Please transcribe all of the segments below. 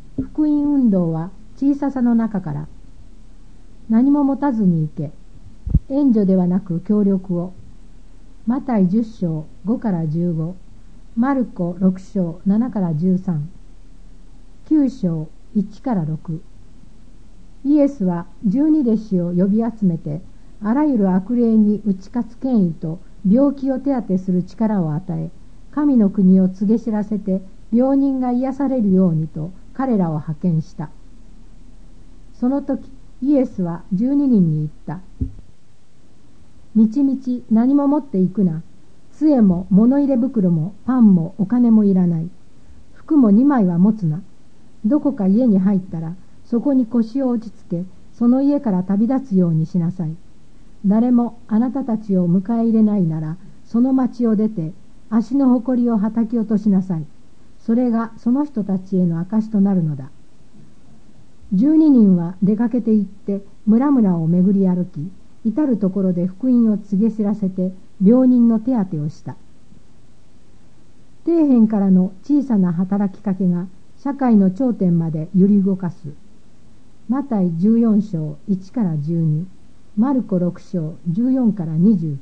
福音運動は小ささの中から、何も持たずに行け、援助ではなく協力を。マタイ10章5から15、マルコ6章7から13、9章1から6。イエスは12弟子を呼び集めて、あらゆる悪霊に打ち勝つ権威と病気を手当てする力を与え、神の国を告げ知らせて病人が癒されるようにと彼らを派遣した。その時イエスは12人に言った。みちみち何も持っていくな。杖も物入れ袋もパンもお金もいらない。服も2枚は持つな。どこか家に入ったらそこに腰を落ち着け、その家から旅立つようにしなさい。誰もあなたたちを迎え入れないなら、その町を出て足のほこりをはたき落としなさい。それがその人たちへの証となるのだ。12人は出かけて行って村々を巡り歩き、至るところで福音を告げ知らせて病人の手当てをした。底辺からの小さな働きかけが社会の頂点まで揺り動かす。マタイ14章1から12、マルコ6章14から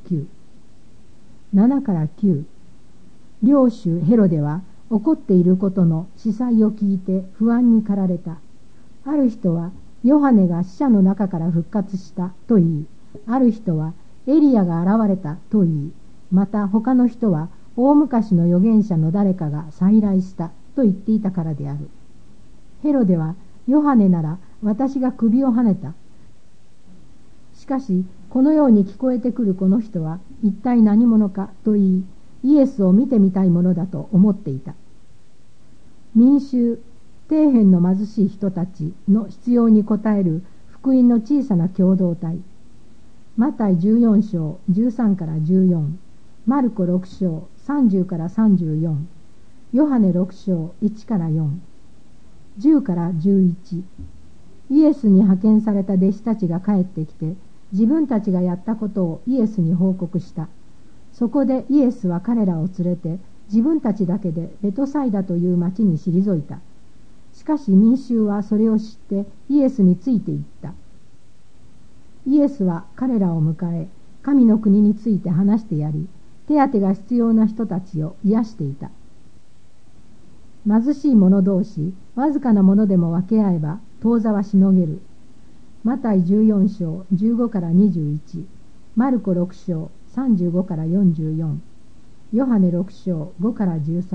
29、7から9。領主ヘロデは起こっていることの司祭を聞いて不安に駆られた。ある人はヨハネが死者の中から復活したと言い、ある人はエリアが現れたと言い、また他の人は大昔の預言者の誰かが再来したと言っていたからである。ヘロデはヨハネなら私が首をはねた。しかしこのように聞こえてくるこの人は一体何者かと言い、イエスを見てみたいものだと思っていた。民衆、底辺の貧しい人たちの必要に応える福音の小さな共同体。マタイ14章13から14、マルコ6章30から34、ヨハネ6章1から4、10から11。イエスに派遣された弟子たちが帰ってきて、自分たちがやったことをイエスに報告した。そこでイエスは彼らを連れて自分たちだけでベトサイダという町に退いた。しかし民衆はそれを知ってイエスについていった。イエスは彼らを迎え、神の国について話してやり、手当てが必要な人たちを癒していた。貧しい者同士、わずかなものでも分け合えば当座はしのげる。マタイ14章15から21、マルコ6章35から44、ヨハネ6章5から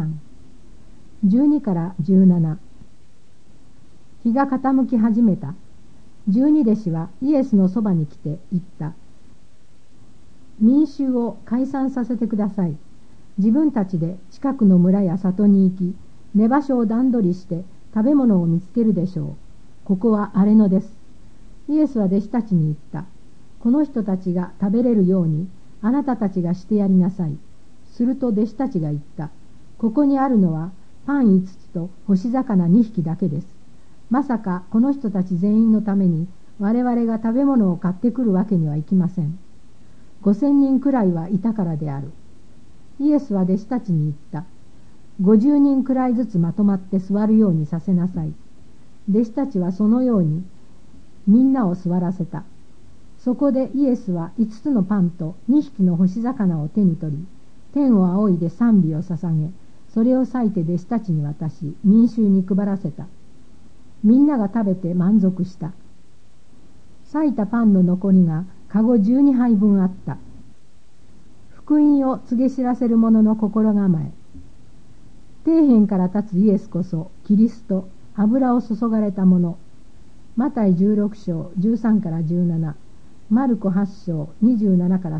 13、12から17。日が傾き始めた。12弟子はイエスのそばに来て言った。民衆を解散させてください。自分たちで近くの村や里に行き、寝場所を段取りして食べ物を見つけるでしょう。ここは荒れ野です。イエスは弟子たちに言った。この人たちが食べれるようにあなたたちがしてやりなさい。すると弟子たちが言った。ここにあるのはパン5つと干し魚2匹だけです。まさかこの人たち全員のために我々が食べ物を買ってくるわけにはいきません。5000人くらいはいたからである。イエスは弟子たちに言った。50人くらいずつまとまって座るようにさせなさい。弟子たちはそのようにみんなを座らせた。そこでイエスは5つのパンと2匹の干し魚を手に取り、天を仰いで賛美を捧げ、それを裂いて弟子たちに渡し、民衆に配らせた。みんなが食べて満足した。裂いたパンの残りがかご12杯分あった。福音を告げ知らせる者の心構え。底辺から立つイエスこそキリスト、油を注がれたもの。マタイ16章13から17、マルコ8章27から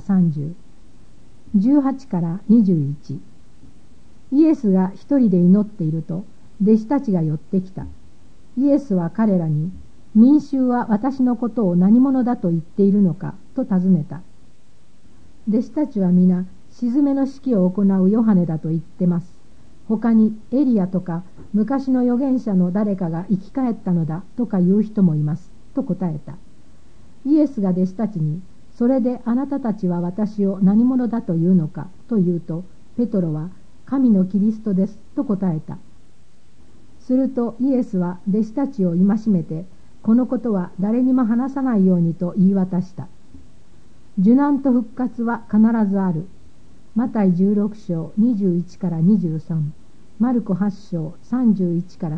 30、18から21。イエスが一人で祈っていると弟子たちが寄ってきた。イエスは彼らに、民衆は私のことを何者だと言っているのかと尋ねた。弟子たちは皆、鎮めの式を行うヨハネだと言ってます。他にエリアとか昔の預言者の誰かが生き返ったのだとか言う人もいますと答えた。イエスが弟子たちに、それであなたたちは私を何者だというのかと言うと、ペトロは神のキリストですと答えた。 するとイエスは弟子たちを戒めて、このことは誰にも話さないようにと言い渡した。受難と復活は必ずある。マタイ16章21から23、マルコ8章31から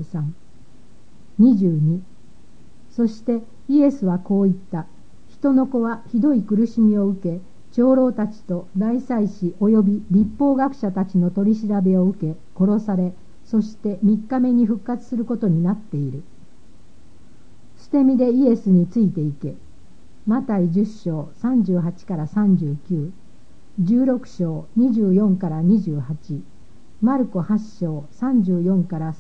33、22。そしてイエスはこう言った。人の子はひどい苦しみを受け、長老たちと大祭司及び律法学者たちの取り調べを受け、殺され、そして3日目に復活することになっている。捨て身でイエスについていけ。マタイ10章38から39、16章24から28、マルコ8章34から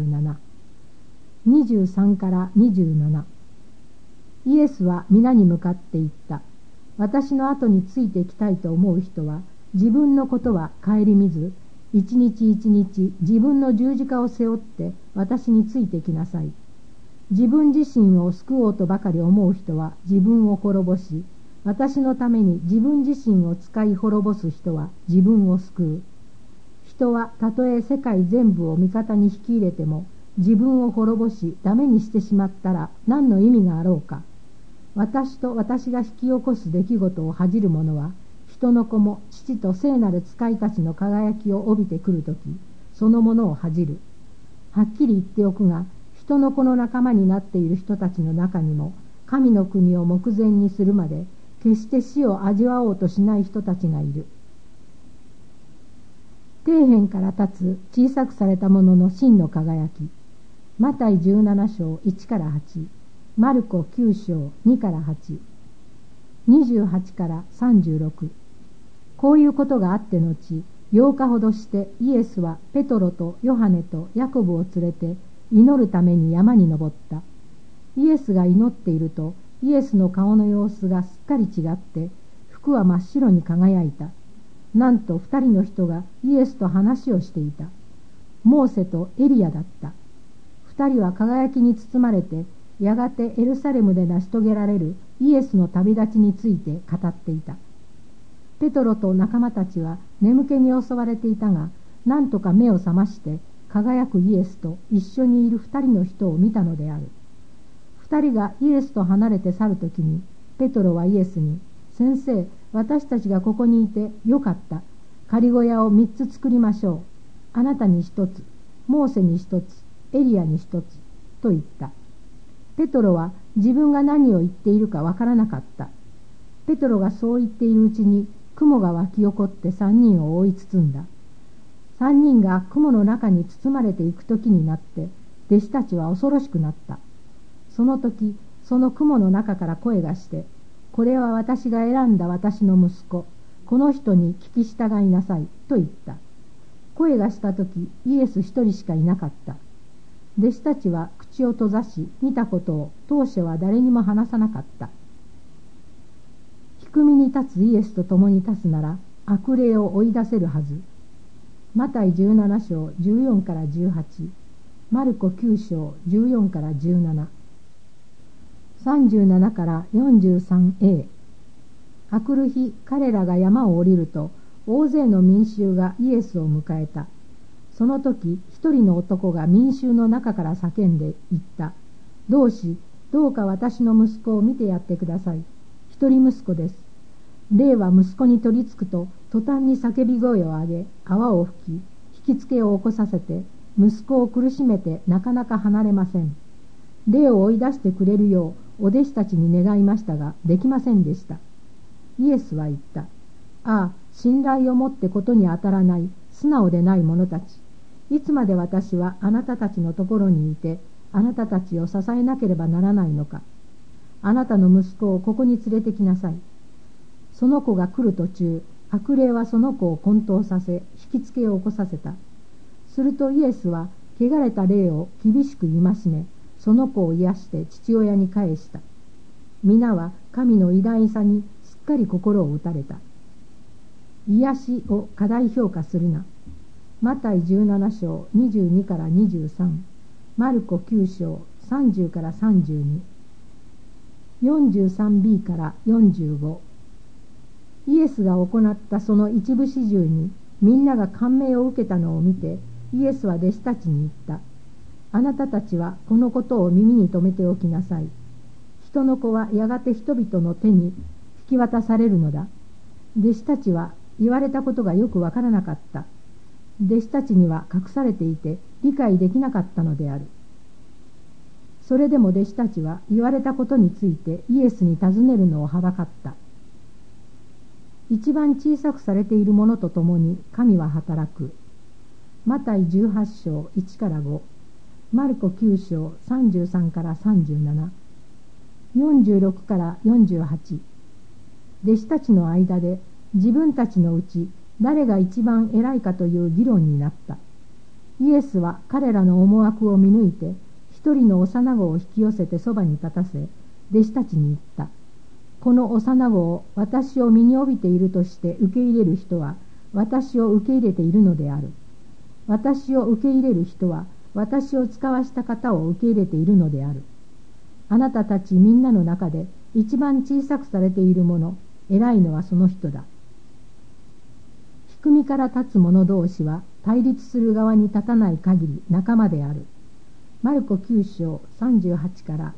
37、23から27。イエスは皆に向かって言った。私の後についてきたいと思う人は、自分のことは顧みず、一日一日自分の十字架を背負って私についてきなさい。自分自身を救おうとばかり思う人は自分を滅ぼし、私のために自分自身を使い滅ぼす人は自分を救う。人はたとえ世界全部を味方に引き入れても、自分を滅ぼしダメにしてしまったら何の意味があろうか。私と私が引き起こす出来事を恥じる者は、人の子も父と聖なる使いたちの輝きを帯びてくるとき、そのものを恥じる。はっきり言っておくが、人の子の仲間になっている人たちの中にも、神の国を目前にするまで決して死を味わおうとしない人たちがいる。底辺から立つ小さくされたものの真の輝き。マタイ17章1から8、マルコ9章2から8、28から36。こういうことがあって後、8日ほどしてイエスはペトロとヨハネとヤコブを連れて祈るために山に登った。イエスが祈っていると、イエスの顔の様子がすっかり違って、服は真っ白に輝いた。なんと2人の人がイエスと話をしていた。モーセとエリアだった。2人は輝きに包まれて、やがてエルサレムで成し遂げられるイエスの旅立ちについて語っていた。ペトロと仲間たちは眠気に襲われていたが、なんとか目を覚まして輝くイエスと一緒にいる2人の人を見たのである。2人がイエスと離れて去るときに、ペトロはイエスに、先生、私たちがここにいてよかった。仮小屋を3つ作りましょう。あなたに1つ、モーセに1つ、エリアに1つ、と言った。ペトロは自分が何を言っているかわからなかった。ペトロがそう言っているうちに、雲が湧き起こって3人を覆い包んだ。3人が雲の中に包まれていくときになって、弟子たちは恐ろしくなった。その時、その雲の中から声がして、これは私が選んだ私の息子、この人に聞き従いなさい、と言った。声がした時、イエス一人しかいなかった。弟子たちは口を閉ざし、見たことを当初は誰にも話さなかった。低みに立つイエスと共に立つなら、悪霊を追い出せるはず。マタイ17章14から18、マルコ9章14から17、37から43a。あくる日、彼らが山を降りると、大勢の民衆がイエスを迎えた。その時、一人の男が民衆の中から叫んで言った。同志、どうか私の息子を見てやってください。一人息子です。霊は息子に取りつくと、途端に叫び声を上げ、泡を吹き、引きつけを起こさせて、息子を苦しめてなかなか離れません。霊を追い出してくれるよう、お弟子たちに願いましたが、できませんでした。イエスは言った。ああ、信頼を持ってことに当たらない、素直でない者たち。いつまで私はあなたたちのところにいて、あなたたちを支えなければならないのか。あなたの息子をここに連れてきなさい。その子が来る途中、悪霊はその子を混沌させ、引きつけを起こさせた。するとイエスは、汚れた霊を厳しく戒め、その子を癒して父親に返した。皆は神の偉大さにすっかり心を打たれた。癒しを過大評価するな。マタイ17章22から23、マルコ9章30から32、43b から45。イエスが行ったその一部始終にみんなが感銘を受けたのを見て、イエスは弟子たちに言った。 あなたたちはこのことを耳に留めておきなさい。人の子はやがて人々の手に引き渡されるのだ。弟子たちは言われたことがよくわからなかった。弟子たちには隠されていて理解できなかったのである。それでも弟子たちは言われたことについてイエスに尋ねるのをはばかった。一番小さくされているものとともに神は働く。マタイ18章1から5、マルコ9章33から37、46から48。弟子たちの間で自分たちのうち誰が一番偉いかという議論になった。イエスは彼らの思惑を見抜いて、一人の幼子を引き寄せてそばに立たせ、弟子たちに言った。この幼子を私を身に帯びているとして受け入れる人は、私を受け入れているのである。私を受け入れる人は、私を使わした方を受け入れているのである。あなたたちみんなの中で一番小さくされている者、偉いのはその人だ。低みから立つ者同士は対立する側に立たない限り仲間である。マルコ9章38から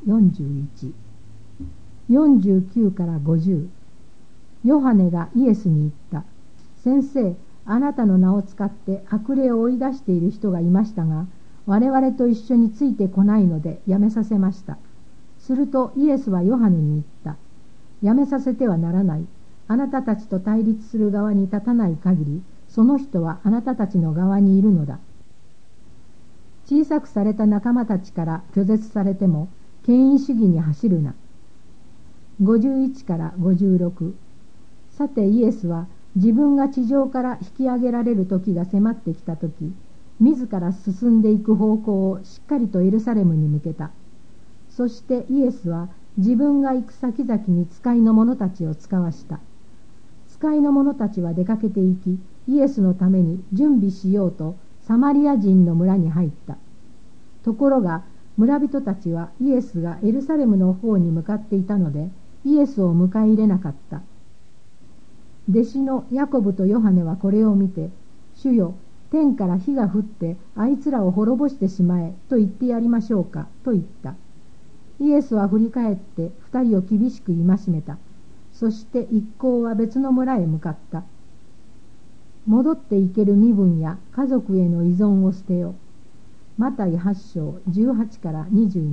41、49から50。ヨハネがイエスに言った。先生、あなたの名を使って悪霊を追い出している人がいましたが、我々と一緒についてこないのでやめさせました。するとイエスはヨハネに言った。やめさせてはならない。あなたたちと対立する側に立たない限り、その人はあなたたちの側にいるのだ。小さくされた仲間たちから拒絶されても、権威主義に走るな。51から56。さてイエスは自分が地上から引き上げられる時が迫ってきた時、自ら進んでいく方向をしっかりとエルサレムに向けた。そしてイエスは自分が行く先々に使いの者たちを使わした。使いの者たちは出かけて行き、イエスのために準備しようとサマリア人の村に入った。ところが村人たちはイエスがエルサレムの方に向かっていたので、イエスを迎え入れなかった。弟子のヤコブとヨハネはこれを見て、主よ、天から火が降ってあいつらを滅ぼしてしまえと言ってやりましょうかと言った。イエスは振り返って二人を厳しく戒めた。そして一行は別の村へ向かった。戻っていける身分や家族への依存を捨てよ。マタイ8章18から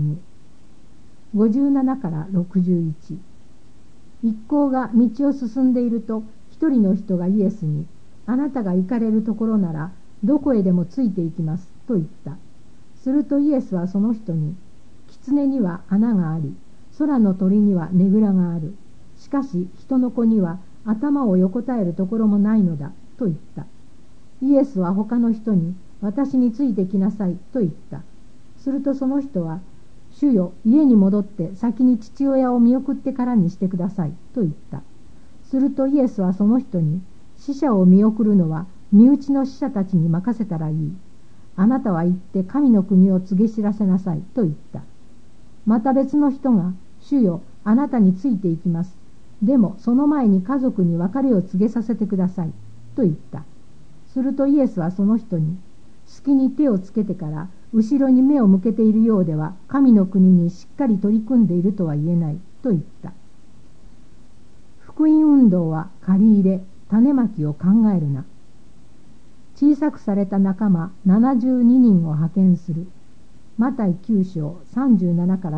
22、57から61。一行が道を進んでいると、一人の人がイエスに、あなたが行かれるところならどこへでもついていきますと言った。するとイエスはその人に、狐には穴があり、空の鳥にはねぐらがある。しかし人の子には頭を横たえるところもないのだと言った。イエスは他の人に、私についてきなさいと言った。するとその人は、主よ、家に戻って先に父親を見送ってからにしてくださいと言った。するとイエスはその人に、死者を見送るのは身内の死者たちに任せたらいい。あなたは行って神の国を告げ知らせなさいと言った。また別の人が、主よ、あなたについて行きます。でもその前に家族に別れを告げさせてくださいと言った。するとイエスはその人に、隙に手をつけてから後ろに目を向けているようでは神の国にしっかり取り組んでいるとは言えないと言った。福音運動は借り入れ、種まきを考えるな。小さくされた仲間72人を派遣する。マタイ9章37から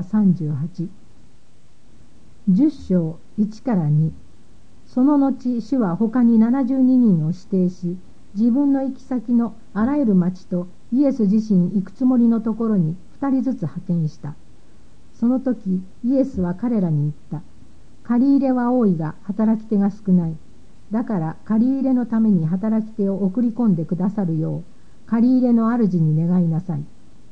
38、10章1から2。その後主は他に72人を指定し、自分の行き先のあらゆる町とイエス自身行くつもりのところに2人ずつ派遣した。その時イエスは彼らに言った。借り入れは多いが働き手が少ない。だから借り入れのために働き手を送り込んでくださるよう借り入れの主に願いなさい。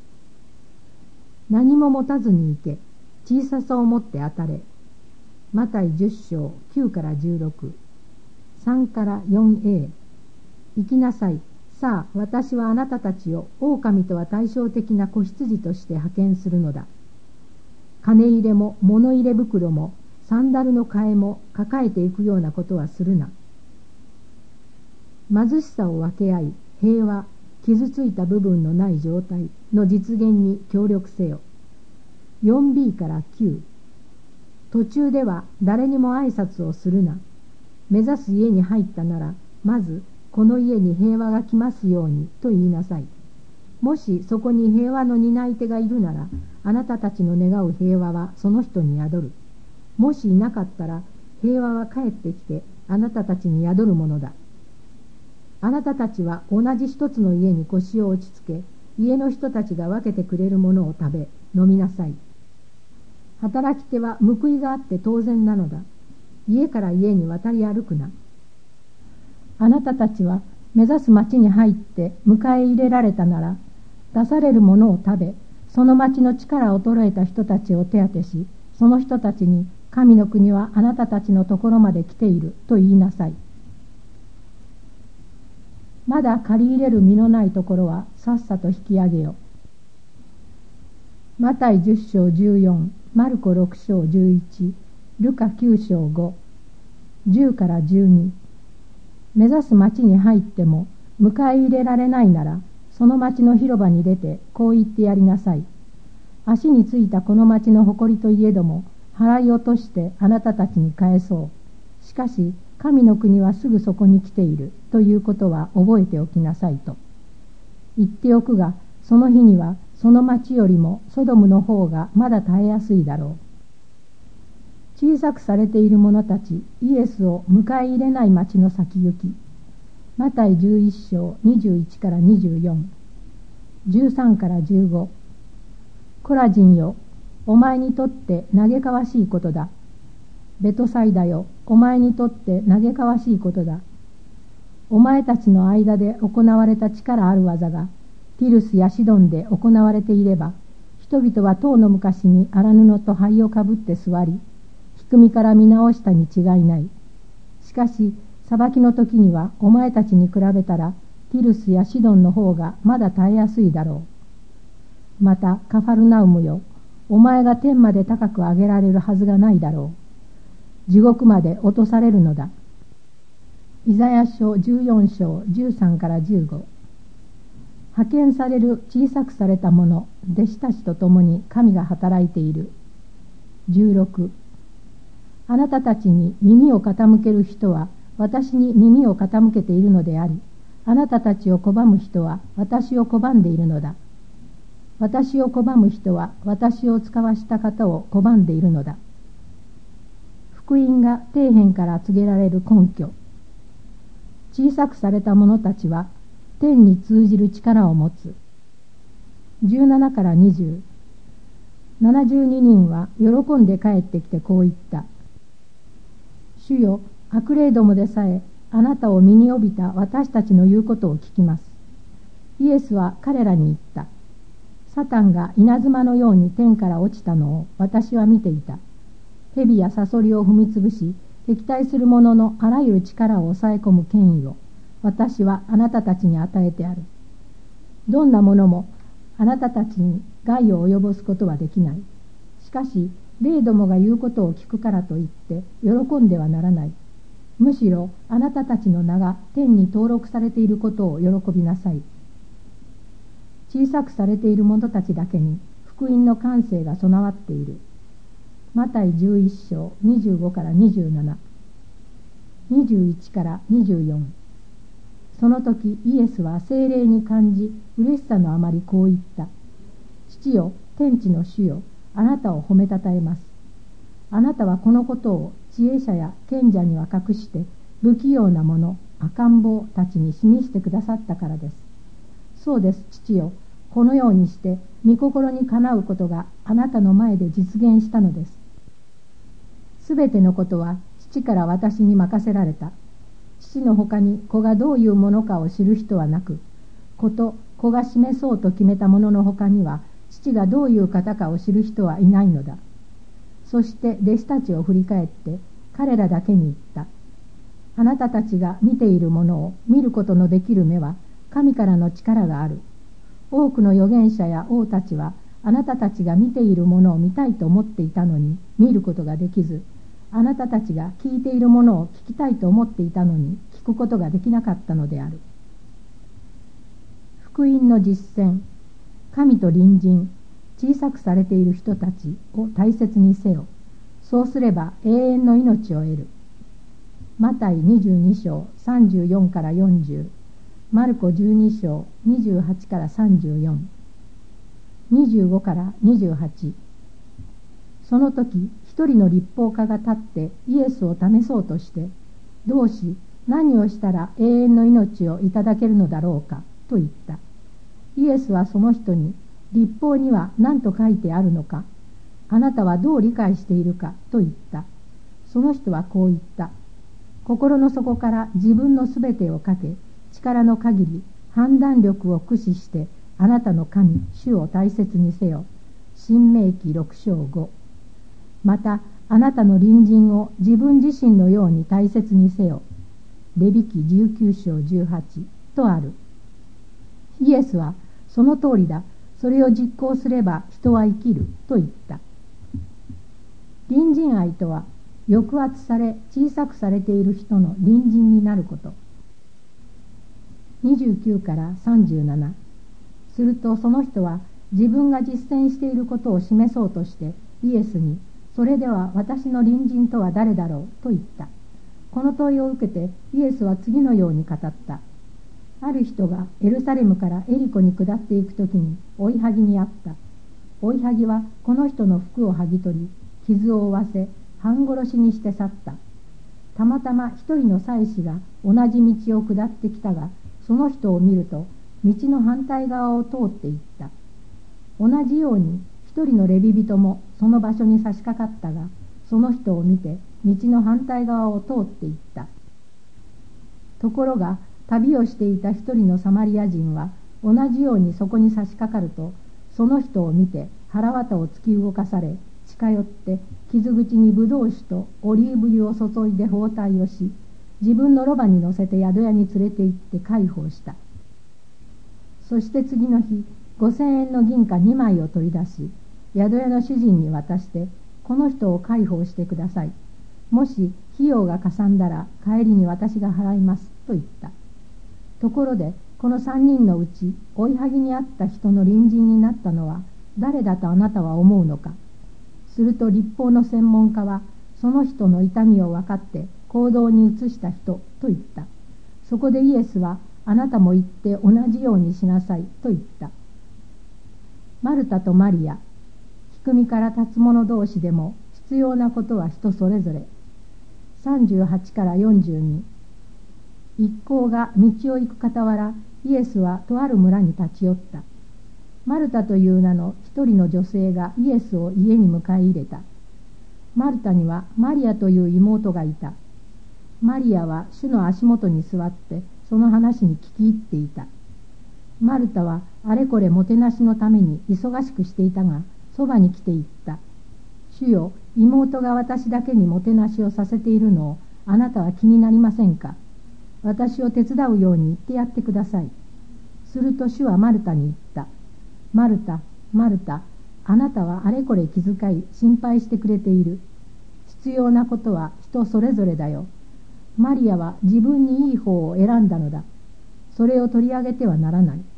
何も持たずに行け、小ささを持って当たれ。マタイ10章9から16、3から 4a。 行きなさい。さあ私はあなたたちを狼とは対照的な子羊として派遣するのだ。金入れも物入れ袋もサンダルの替えも抱えていくようなことはするな。貧しさを分け合い、平和、 傷ついた部分のない状態の実現に協力せよ。4b から9。途中では誰にも挨拶をするな。目指す家に入ったなら、まずこの家に平和が来ますようにと言いなさい。もしそこに平和の担い手がいるなら、あなたたちの願う平和はその人に宿る。もしいなかったら、平和は帰ってきてあなたたちに宿るものだ。あなたたちは同じ一つの家に腰を落ち着け、家の人たちが分けてくれるものを食べ、飲みなさい。働き手は報いがあって当然なのだ。家から家に渡り歩くな。あなたたちは目指す町に入って迎え入れられたなら、出されるものを食べ、その町の力衰えた人たちを手当てし、その人たちに神の国はあなたたちのところまで来ていると言いなさい。まだ借り入れる身のないところはさっさと引き上げよ。マタイ10章14、マルコ6章11、ルカ9章5、10から12。目指す町に入っても迎え入れられないなら、その町の広場に出てこう言ってやりなさい。足についたこの町の誇りといえども、払い落としてあなたたちに返そう。しかし神の国はすぐそこに来ているということは覚えておきなさいと。言っておくが、その日にはその町よりもソドムの方がまだ耐えやすいだろう。小さくされている者たち、イエスを迎え入れない町の先行き。マタイ11章21から24、13から15。コラジンよ、お前にとって嘆かわしいことだ。ベトサイダよ、お前にとって嘆かわしいことだ。お前たちの間で行われた力ある技がティルスやシドンで行われていれば、人々は当の昔に荒布と灰をかぶって座り、引く身から見直したに違いない。しかし裁きの時にはお前たちに比べたらティルスやシドンの方がまだ耐えやすいだろう。またカファルナウムよ、お前が天まで高く上げられるはずがないだろう。地獄まで落とされるのだ。イザヤ書14章13から15。派遣される小さくされた者、弟子たちと共に神が働いている。16。あなたたちに耳を傾ける人は私に耳を傾けているのであり、あなたたちを拒む人は私を拒んでいるのだ。私を拒む人は私を使わした方を拒んでいるのだ。福音が底辺から告げられる根拠。小さくされた者たちは天に通じる力を持つ。17から20。72人は喜んで帰ってきてこう言った。主よ、悪霊どもでさえあなたを身に帯びた私たちの言うことを聞きます。イエスは彼らに言った。サタンが稲妻のように天から落ちたのを私は見ていた。蛇やサソリを踏みつぶし、敵対する者のあらゆる力を抑え込む権威を私はあなたたちに与えてある。どんなものもあなたたちに害を及ぼすことはできない。しかし霊どもが言うことを聞くからといって喜んではならない。むしろあなたたちの名が天に登録されていることを喜びなさい。小さくされている者たちだけに福音の感性が備わっている。マタイ11章25から27、21から24。その時イエスは聖霊に感じ嬉しさのあまりこう言った。父よ、天地の主よ、あなたを褒めたたえます。あなたはこのことを知恵者や賢者には隠して不器用な者、赤ん坊たちに示してくださったからです。そうです、父よ。このようにして御心にかなうことがあなたの前で実現したのです。すべてのことは父から私に任せられた。父のほかに子がどういうものかを知る人はなく、子が示そうと決めたもののほかには父がどういう方かを知る人はいないのだ。そして弟子たちを振り返って彼らだけに言った。あなたたちが見ているものを見ることのできる目は神からの力がある。多くの預言者や王たちはあなたたちが見ているものを見たいと思っていたのに見ることができず、あなたたちが聞いているものを聞きたいと思っていたのに聞くことができなかったのである。 福音の実践、神と隣人、小さくされている人たちを大切にせよ。そうすれば永遠の命を得る。マタイ22章34から40、マルコ12章28から34、25から28。その時、一人の律法家が立ってイエスを試そうとして、同志、何をしたら永遠の命をいただけるのだろうかと言った。イエスはその人に、律法には何と書いてあるのか、あなたはどう理解しているかと言った。その人はこう言った。心の底から自分のすべてをかけ、力の限り判断力を駆使してあなたの神、主を大切にせよ。申命記6章5。また、あなたの隣人を自分自身のように大切にせよ。レビ記19章18とある。イエスは、その通りだ。それを実行すれば人は生きると言った。隣人愛とは、抑圧され小さくされている人の隣人になること。29から37。するとその人は自分が実践していることを示そうとしてイエスに、それでは私の隣人とは誰だろうと言った。この問いを受けてイエスは次のように語った。ある人がエルサレムからエリコに下っていくときに追いはぎにあった。追いはぎはこの人の服を剥ぎ取り、傷を負わせ、半殺しにして去った。たまたま一人の祭司が同じ道を下ってきたが、その人を見ると道の反対側を通っていった。同じように一人のレビ人もその場所に差し掛かったが、その人を見て道の反対側を通っていった。ところが旅をしていた一人のサマリア人は同じようにそこに差し掛かると、その人を見て腹渡を突き動かされ、近寄って傷口にブドウ酒とオリーブ油を注いで包帯をし、自分のロバに乗せて宿屋に連れて行って介抱した。そして次の日、5000円の銀貨2枚を取り出し、宿屋の主人に渡して、この人を介抱してください。もし費用がかさんだら帰りに私が払いますと言った。ところでこの3人のうち追いはぎにあった人の隣人になったのは誰だとあなたは思うのか。すると律法の専門家はその人の痛みを分かって行動に移した人と言った。そこでイエスは、あなたも行って同じようにしなさいと言った。マルタとマリア、低みから立つ者同士でも必要なことは人それぞれ。38から42。一行が道を行く傍ら、イエスはとある村に立ち寄った。マルタという名の一人の女性がイエスを家に迎え入れた。マルタにはマリアという妹がいた。マリアは主の足元に座ってその話に聞き入っていた。マルタはあれこれもてなしのために忙しくしていたが、そばに来て言った。主よ、妹が私だけにもてなしをさせているのをあなたは気になりませんか。私を手伝うように言ってやってください。すると主はマルタに言った。マルタ、マルタ、あなたはあれこれ気遣い心配してくれている。必要なことは人それぞれだよ。マリアは自分にいい方を選んだのだ。それを取り上げてはならない。